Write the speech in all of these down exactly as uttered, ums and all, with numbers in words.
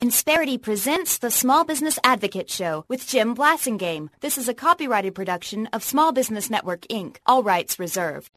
Insperity presents the Small Business Advocate Show with Jim Blasingame. This is a copyrighted production of Small Business Network, Incorporated. All rights reserved.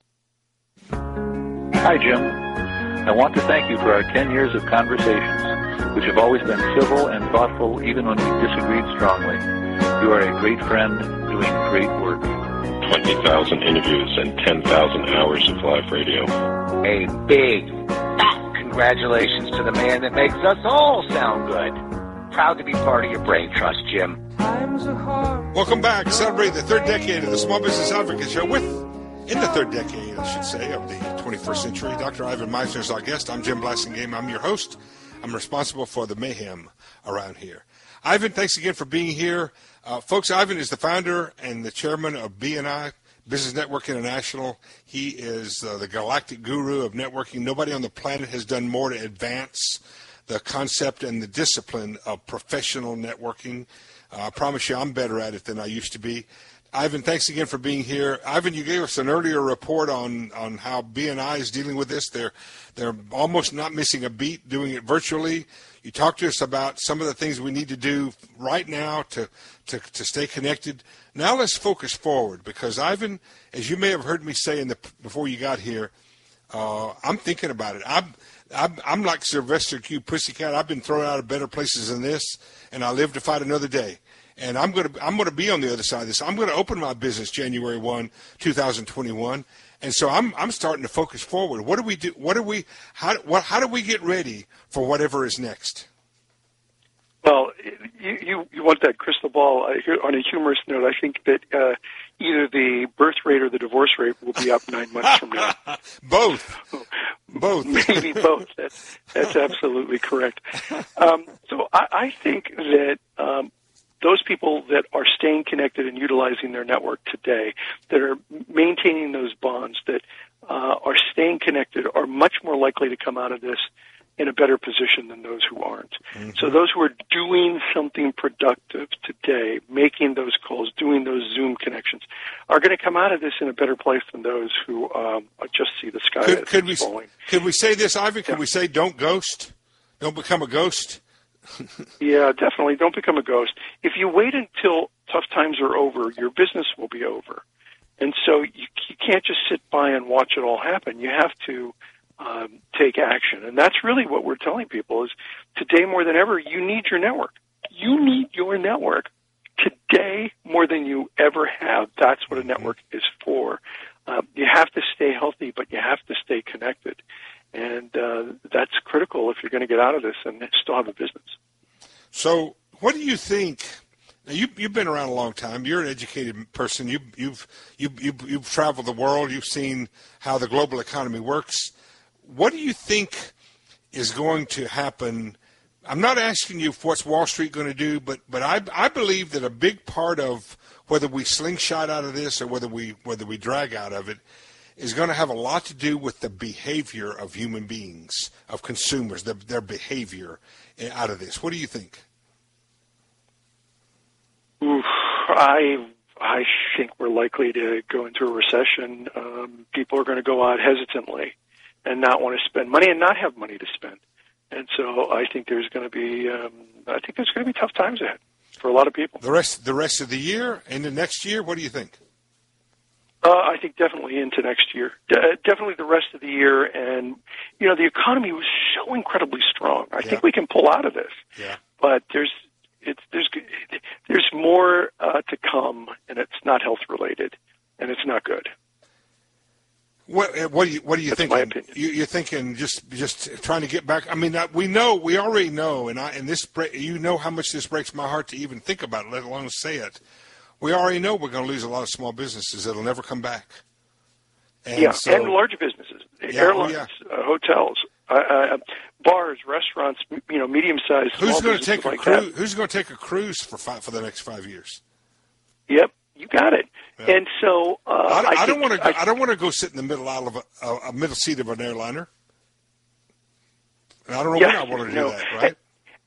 Hi, Jim. I want to thank you for our ten years of conversations, which have always been civil and thoughtful even when we disagreed strongly. You are a great friend doing great work. twenty thousand interviews and ten thousand hours of live radio. A big, fat congratulations to the man that makes us all sound good. Proud to be part of your brain trust, Jim. Welcome back. Celebrate the third decade of the Small Business Advocate Show with, in the third decade, I should say, of the twenty-first century. Doctor Ivan Misner is our guest. I'm Jim Blasingame. I'm your host. I'm responsible for the mayhem around here. Ivan, thanks again for being here. Uh, folks, Ivan is the founder and the chairman of B N I, Business Network International. He is uh, the galactic guru of networking. Nobody on the planet has done more to advance the concept and the discipline of professional networking. Uh, I promise you I'm better at it than I used to be. Ivan, thanks again for being here. Ivan, you gave us an earlier report on, on how B N I is dealing with this. They're, they're almost not missing a beat doing it virtually. You talked to us about some of the things we need to do right now to, to, to stay connected. Now let's focus forward because, Ivan, as you may have heard me say in the, before you got here, uh, I'm thinking about it. I'm, I'm, I'm like Sylvester Q. Pussycat. I've been thrown out of better places than this, and I live to fight another day. And I'm going to I'm going to be on the other side of this. I'm going to open my business January first, two thousand twenty-one, and so I'm I'm starting to focus forward. What do we do? What do we how what how do we get ready for whatever is next? Well, you you, you want that crystal ball. Uh, on a humorous note, I think that uh, either the birth rate or the divorce rate will be up nine months from now. Both, both, maybe both. That's that's absolutely correct. Um, so I, I think that. Um, Those people that are staying connected and utilizing their network today, that are maintaining those bonds, that uh, are staying connected, are much more likely to come out of this in a better position than those who aren't. Mm-hmm. So those who are doing something productive today, making those calls, doing those Zoom connections, are going to come out of this in a better place than those who um, just see the sky could, as could we, falling. Could we say this, Ivan? Could yeah. we say don't ghost? Don't become a ghost? Yeah, definitely. Don't become a ghost. If you wait until tough times are over, your business will be over. And so you, you can't just sit by and watch it all happen. You have to um, take action. And that's really what we're telling people is today more than ever, you need your network. You need your network today more than you ever have. That's what a network is for. Um, you have to stay healthy, but you have to stay connected. And uh, that's critical if you're going to get out of this and still have a business. So what do you think? Now you, you've been around a long time. You're an educated person. You, you've, you've, you've, you've traveled the world. You've seen how the global economy works. What do you think is going to happen? I'm not asking you what's Wall Street going to do, but, but I, I believe that a big part of whether we slingshot out of this or whether we, whether we drag out of it is going to have a lot to do with the behavior of human beings, of consumers, the, their behavior out of this. What do you think? Oof, I I think we're likely to go into a recession. Um, people are going to go out hesitantly and not want to spend money and not have money to spend. And so I think there's going to be um, I think there's going to be tough times ahead for a lot of people. The rest the rest of the year and the next year, what do you think? Uh, I think definitely into next year. De- definitely the rest of the year. And, you know, the economy was so incredibly strong. I yeah. think we can pull out of this. Yeah. But there's it's there's there's more uh, to come, and it's not health-related, and it's not good. What, what do you what do you That's think? my opinion. You, you're thinking just just trying to get back. I mean, we know we already know, and I and this you know how much this breaks my heart to even think about it, let alone say it. We already know we're going to lose a lot of small businesses that'll never come back. And yeah, so, and large businesses, yeah, airlines, oh, yeah. uh, hotels, uh, uh, bars, restaurants, you know, medium-sized. Who's going to take a like cruise? That. Who's going to take a cruise for five, for the next five years? Yep, you got it. Yeah. And so uh, I, I, I don't want to. I, I don't want to go sit in the middle aisle of a, a, a middle seat of an airliner. And I don't know yeah, when I want to do no. that, right?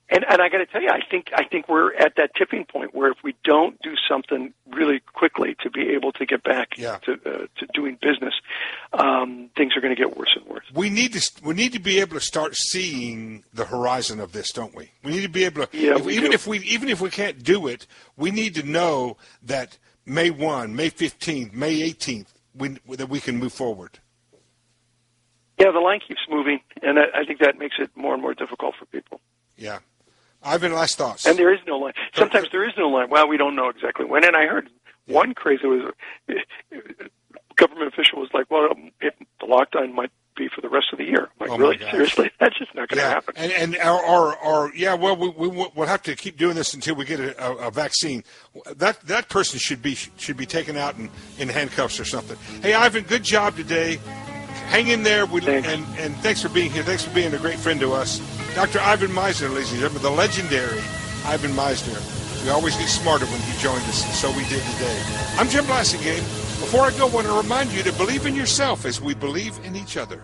And, and I got to tell you, I think I think we're at that tipping point where if we don't do something really quickly to be able to get back yeah. to uh, to doing business, um, things are going to get worse and worse. We need to we need to be able to start seeing the horizon of this, don't we? We need to be able to, yeah, if, even do. if we even if we can't do it, we need to know that May first, May fifteenth, May eighteenth, we, that we can move forward. Yeah, the line keeps moving, and I, I think that makes it more and more difficult for people. Yeah. Ivan, last thoughts. And there is no line. Sometimes there is no line. Well, we don't know exactly when. And I heard yeah. one crazy was government official was like, well, it, the lockdown might be for the rest of the year. I'm like, oh really? Seriously? That's just not going to yeah. happen. And, and our, our, our, yeah, well, we, we, we'll have to keep doing this until we get a, a, a vaccine. That that person should be should be taken out in, in handcuffs or something. Hey, Ivan, good job today. Hang in there. We, thanks. And, and thanks for being here. Thanks for being a great friend to us. Doctor Ivan Misner, ladies and gentlemen, the legendary Ivan Misner. We always get smarter when he joined us, and so we did today. I'm Jim Blasingame. Before I go, I want to remind you to believe in yourself as we believe in each other.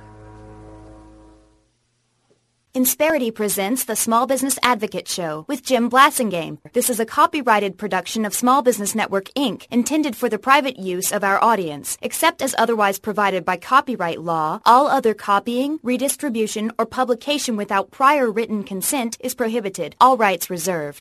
Insperity presents the Small Business Advocate Show with Jim Blasingame. This is a copyrighted production of Small Business Network, Incorporated, intended for the private use of our audience. Except as otherwise provided by copyright law, all other copying, redistribution, or publication without prior written consent is prohibited. All rights reserved.